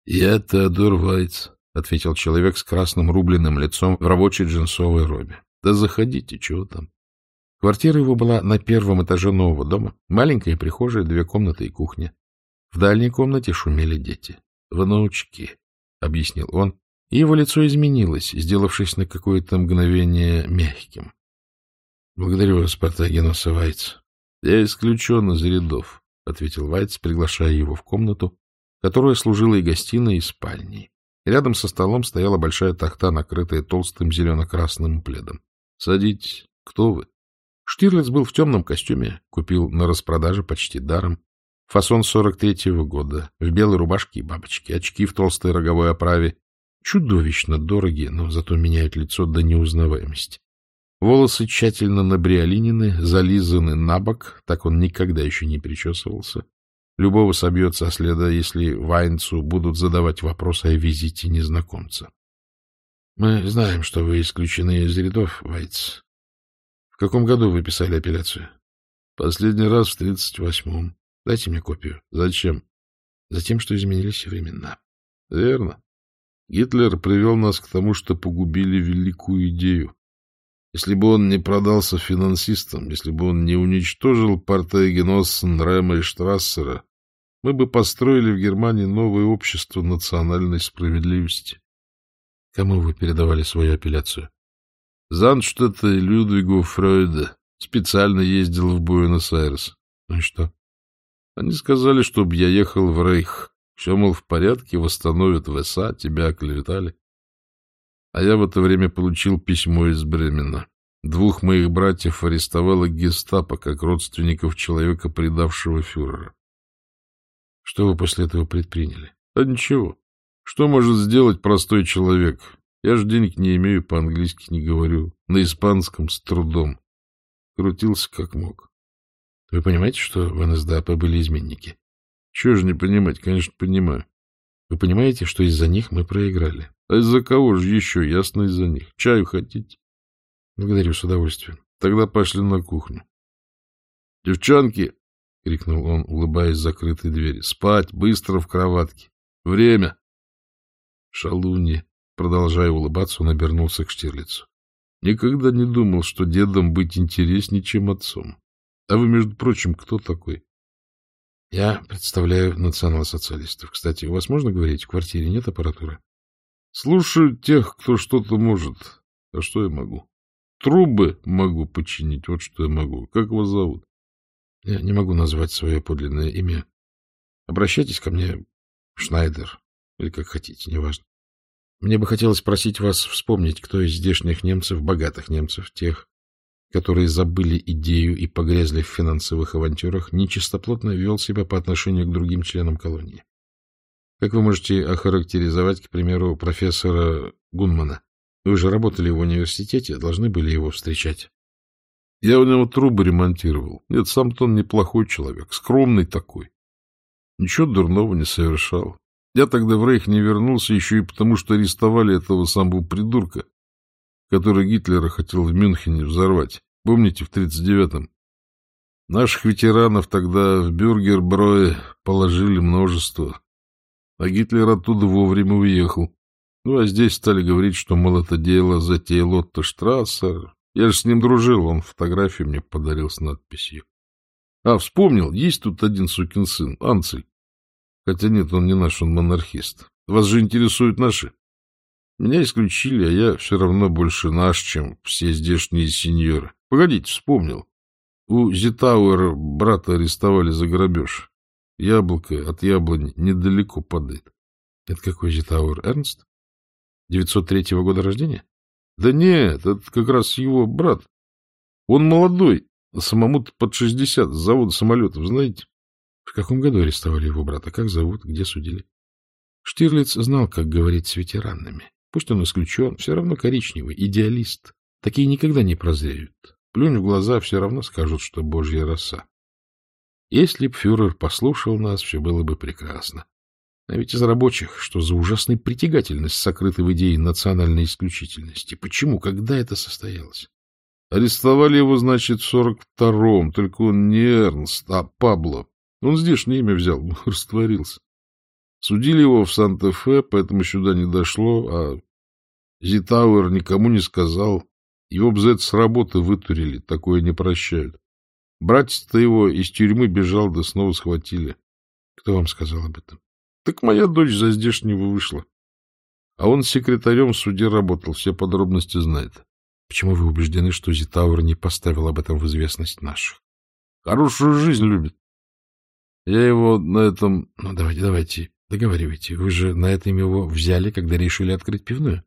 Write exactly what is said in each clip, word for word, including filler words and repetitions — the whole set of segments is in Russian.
— Я Теодор Вайц, — ответил человек с красным рубленным лицом в рабочей джинсовой робе. — Да заходите, чего там. Квартира его была на первом этаже нового дома. Маленькая прихожая, две комнаты и кухня. В дальней комнате шумели дети. — Внучки, — объяснил он, и его лицо изменилось, сделавшись на какое-то мгновение мягким. — Благодарю вас, Партагенос Вайц. — Я исключен из рядов, — ответил Вайц, приглашая его в комнату, которая служила и гостиной, и спальней. Рядом со столом стояла большая тахта, накрытая толстым зелено-красным пледом. — Садитесь. Кто вы? Штирлиц был в темном костюме, купил на распродаже почти даром. Фасон сорок третьего года, в белой рубашке и бабочке, очки в толстой роговой оправе. Чудовищно дорогие, но зато меняют лицо до неузнаваемости. Волосы тщательно набриолинены, зализаны на бок, так он никогда еще не причесывался. Любого собьет со следа, если Вайнцу будут задавать вопросы о визите незнакомца. — Мы знаем, что вы исключены из рядов, Вайц. В каком году вы писали апелляцию? — Последний раз в тридцать восьмом. Дайте мне копию. — Зачем? — Затем, что изменились времена. — Верно. Гитлер привел нас к тому, что погубили великую идею. Если бы он не продался финансистам, если бы он не уничтожил Партагеноссен, Рема и Штрассера, мы бы построили в Германии новое общество национальной справедливости. Кому вы передавали свою апелляцию? Зандштетта и Людвигу Фройда. Специально ездил в Буэнос-Айрес. Ну и что? Они сказали, чтобы я ехал в Рейх. Все, мол, в порядке, восстановят в эс а, тебя оклеветали. А я в это время получил письмо из Бремена. Двух моих братьев арестовало гестапо как родственников человека, предавшего фюрера. Что вы после этого предприняли? А ничего. Что может сделать простой человек? Я же денег не имею, по-английски не говорю. На испанском с трудом. Крутился как мог. Вы понимаете, что в эн эс дэ а пэ были изменники? Чего же не понимать? Конечно, понимаю. Вы понимаете, что из-за них мы проиграли? А из-за кого же еще? Ясно, из-за них. Чаю хотите? Благодарю, с удовольствием. Тогда пошли на кухню. Девчонки, — крикнул он, улыбаясь закрытой двери, — спать, быстро в кроватке. Время. Шалунья, продолжая улыбаться, он обернулся к Штирлицу. Никогда не думал, что дедом быть интереснее, чем отцом. А вы, между прочим, кто такой? Я представляю национал-социалистов. Кстати, у вас можно говорить? В квартире нет аппаратуры? Слушаю тех, кто что-то может. А что я могу? Трубы могу починить, вот что я могу. Как вас зовут? Я не могу назвать свое подлинное имя. Обращайтесь ко мне, Шнайдер, или как хотите, неважно. Мне бы хотелось просить вас вспомнить, кто из здешних немцев, богатых немцев, тех, которые забыли идею и погрязли в финансовых авантюрах, нечистоплотно вел себя по отношению к другим членам колонии. Как вы можете охарактеризовать, к примеру, профессора Гунмана? Вы же работали в университете, должны были его встречать. Я у него трубы ремонтировал. Нет, сам-то он неплохой человек, скромный такой. Ничего дурного не совершал. Я тогда в Рейх не вернулся еще и потому, что арестовали этого самого придурка, который Гитлера хотел в Мюнхене взорвать. Помните, в тридцать девятом? Наших ветеранов тогда в Бюргерброе положили множество, а Гитлер оттуда вовремя уехал. Ну, а здесь стали говорить, что, мол, это дело затеял Отто Штрассер. Я же с ним дружил, он фотографию мне подарил с надписью. А, вспомнил, есть тут один сукин сын, Анцель. Хотя нет, он не наш, он монархист. Вас же интересуют наши? Меня исключили, а я все равно больше наш, чем все здешние сеньоры. Погодите, вспомнил. У Зитауэра брата арестовали за грабеж. Яблоко от яблони недалеко падает. Это какой Зитауэр? Эрнст? девятьсот третьего года рождения? Да нет, это как раз его брат. Он молодой, а самому-то под шестьдесят, с завода самолетов, знаете? В каком году арестовали его брата? Как зовут? Где судили? Штирлиц знал, как говорить с ветеранами. Пусть он исключен, все равно коричневый, идеалист. Такие никогда не прозреют. Плюнь в глаза, все равно скажут, что божья роса. Если б фюрер послушал нас, все было бы прекрасно. А ведь из рабочих, что за ужасная притягательность сокрыта в идее национальной исключительности? Почему? Когда это состоялось? Арестовали его, значит, в сорок втором, только он не Эрнст, а Пабло. Он здешнее имя взял, растворился. Судили его в Санта-Фе, поэтому сюда не дошло, а Зитауэр никому не сказал. Его б за это с работы вытурили, такое не прощают. Братец-то его из тюрьмы бежал, да снова схватили. Кто вам сказал об этом? Так моя дочь за здешнего вышла. А он секретарем в суде работал, все подробности знает. Почему вы убеждены, что Зитауэр не поставил об этом в известность наших? Хорошую жизнь любит. Я его на этом... Ну, давайте, давайте, договаривайте. Вы же на этом его взяли, когда решили открыть пивную?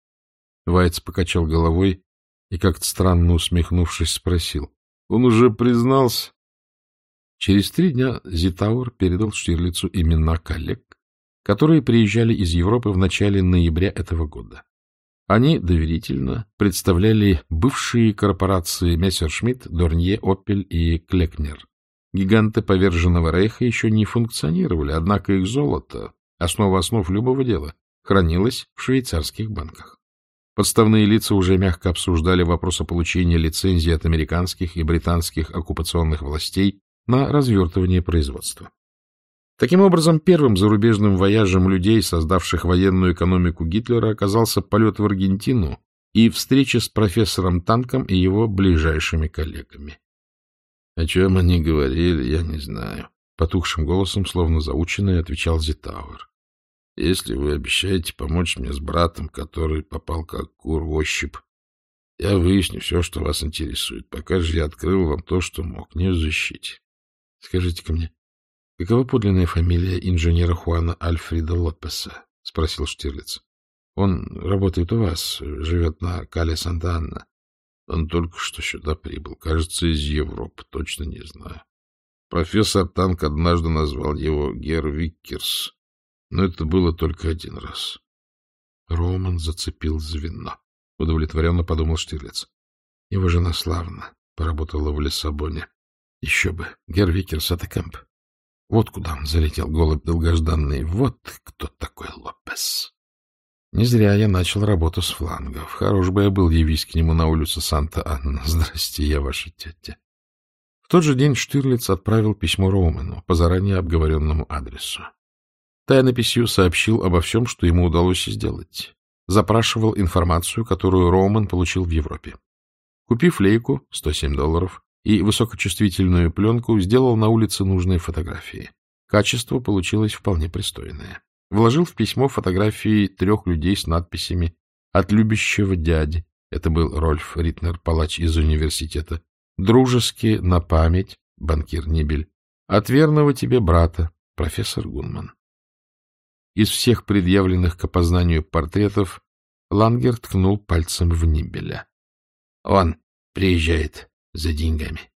Вайц покачал головой и, как-то странно усмехнувшись, спросил. Он уже признался? Через три дня Зитауэр передал Штирлицу имена коллег, которые приезжали из Европы в начале ноября этого года. Они доверительно представляли бывшие корпорации Мессершмитт, Дорнье, Опель и Клекнер. Гиганты поверженного рейха еще не функционировали, однако их золото, основа основ любого дела, хранилось в швейцарских банках. Подставные лица уже мягко обсуждали вопрос о получении лицензий от американских и британских оккупационных властей на развертывание производства. Таким образом, первым зарубежным вояжем людей, создавших военную экономику Гитлера, оказался полет в Аргентину и встреча с профессором Танком и его ближайшими коллегами. — О чем они говорили, я не знаю. Потухшим голосом, словно заученный, отвечал Зитауэр. — Если вы обещаете помочь мне с братом, который попал как кур в ощупь, я выясню все, что вас интересует. Пока же я открыл вам то, что мог, не в защите. Скажите-ка мне, какова подлинная фамилия инженера Хуана Альфреда Лопеса? — спросил Штирлиц. — Он работает у вас, живет на Кале Санта-Анна. Он только что сюда прибыл, кажется, из Европы, точно не знаю. Профессор Танк однажды назвал его Герр Виккерс, но это было только один раз. Роман зацепил звено, — удовлетворенно подумал Штирлиц. Его жена славно поработала в Лиссабоне. Еще бы, Герр Виккерс — это Кэмп. Вот куда он залетел, голубь долгожданный. Вот кто такой Лопес. Не зря я начал работу с флангов. Хорош бы я был, явись к нему на улицу Санта-Анна. Здрасте, я ваша тетя. В тот же день Штирлиц отправил письмо Роумену по заранее обговоренному адресу. Тайнописью сообщил обо всем, что ему удалось сделать. Запрашивал информацию, которую Роумен получил в Европе. Купив лейку, сто семь долларов, и высокочувствительную пленку, сделал на улице нужные фотографии. Качество получилось вполне пристойное. Вложил в письмо фотографии трех людей с надписями «От любящего дяди», это был Рольф Ритнер, палач из университета, «Дружески на память», банкир Нибель, «От верного тебе брата», профессор Гунман. Из всех предъявленных к опознанию портретов Лангер ткнул пальцем в Нибеля. Он приезжает за деньгами.